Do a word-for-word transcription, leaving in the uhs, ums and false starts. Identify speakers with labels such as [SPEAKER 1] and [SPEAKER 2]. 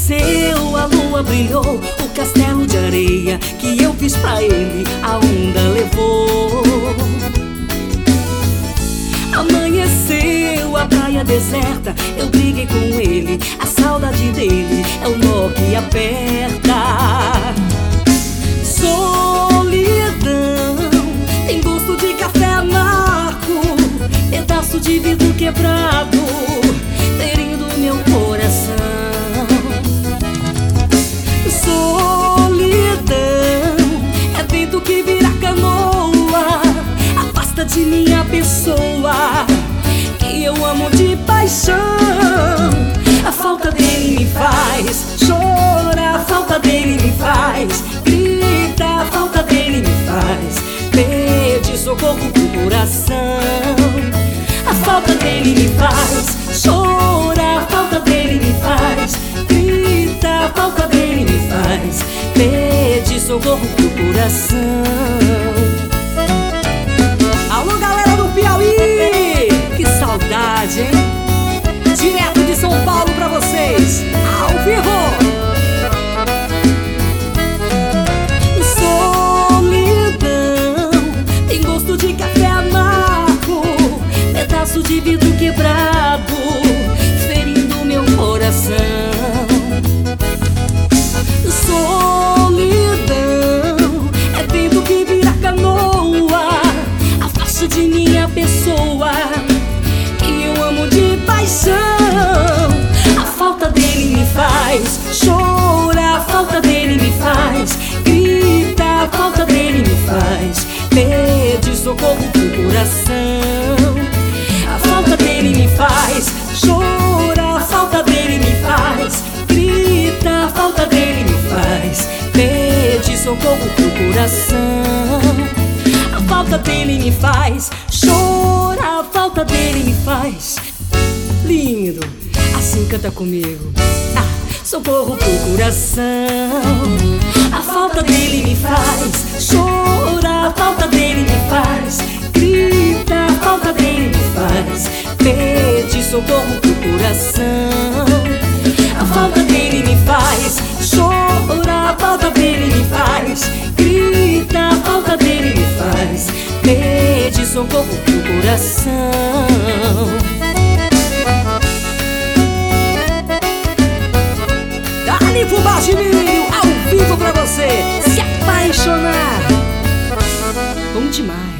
[SPEAKER 1] Amanheceu, a lua brilhou, o castelo de areia que eu fiz pra ele, a onda levou. Amanheceu, a praia deserta, eu briguei com ele, a saudade dele é o nó que aperta. Solidão tem gosto de café amargo, pedaço de vidro quebrado, ferindo meu coração. Solidão é vento que vira canoa, afasta de minha pessoa que eu amo de paixão. A falta dele me faz chorar, a falta dele me faz gritar, a falta dele me faz pedir socorro pro coração. A falta dele me faz chorar, a falta dele me faz gritar, a falta dele me faz pedir socorro pro coração. Alô, galera do Piauí, que saudade, hein? Direto de São Paulo pra vocês, ao vivo. Solidão tem gosto de café amargo, pedaço de vidro quebrado, ferindo meu coração. Solidão é vento que vira canoa, afasta de minha pessoa que eu amo de paixão. A falta dele me faz chorar, a falta dele me faz gritar, a falta dele me faz pedir socorro pro coração. A falta dele me faz chorar, a falta dele me faz gritar, a falta dele me faz pedir socorro pro coração. A falta dele me faz chorar, a falta dele me faz. Lindo, assim canta comigo. Ah, socorro pro coração. A falta dele me faz chorar, a falta dele me faz gritar, a falta dele me faz pedir socorro pro coração. A falta dele me faz chorar, a falta dele me faz gritar, a falta dele me faz pedir socorro pro coração. Dali Fubá Chininho, ao vivo pra você se apaixonar. Bom demais.